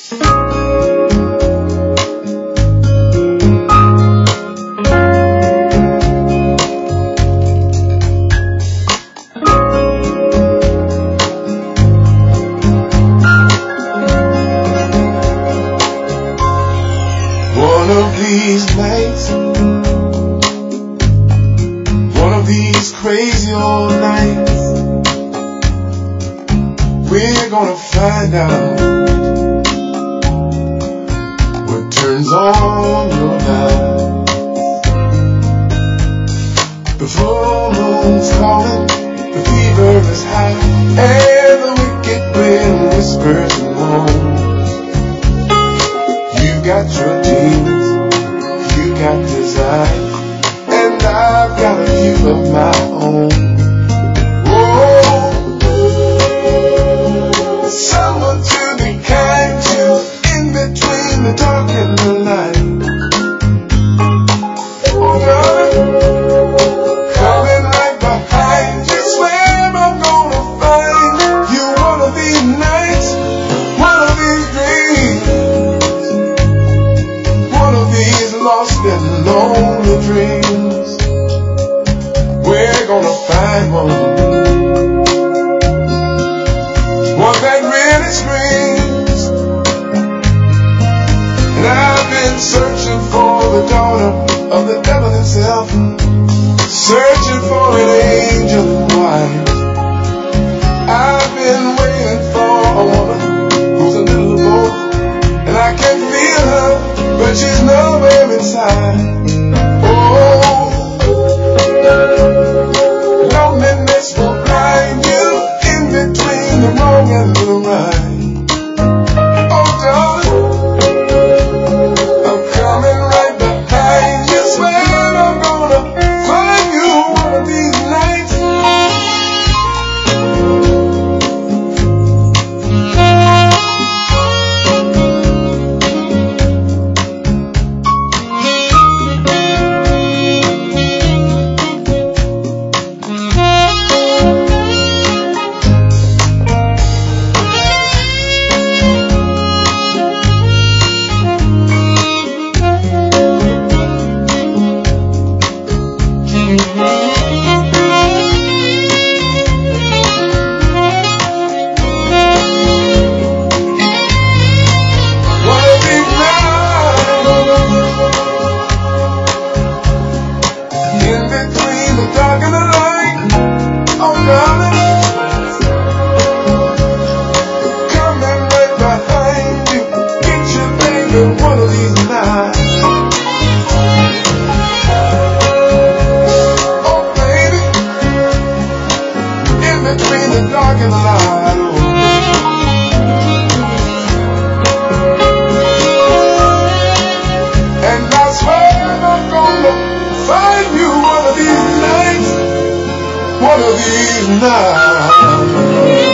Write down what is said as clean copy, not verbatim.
One of these nights, one of these crazy old nights, we're gonna find out what turns on your light. The full moon's calling, the fever is high, and the wicked wind whispers and moans. You got your dreams, you got desire, and I've got a few of my own. Oh, someone to be kind to, in between the dark and the light. Oh, darling, coming right behind you, swear I'm gonna find you one of these nights, one of these dreams, one of these lost and lonely dreams. We're gonna find one that really screams. And I've been searching for the daughter of the devil himself, searching for an angel in white. I've been waiting for a woman who's a little of both, and I can feel her, but she's nowhere inside. Oh, loneliness will blind you in between the wrong and the right. Oh, darling, I'm coming right behind you, swear I'm gonna find you one of these nights. One of these nights. Oh, baby, in between the dark and the light. Oh. And I swear I'm gonna find you one of these nights, one of these nights.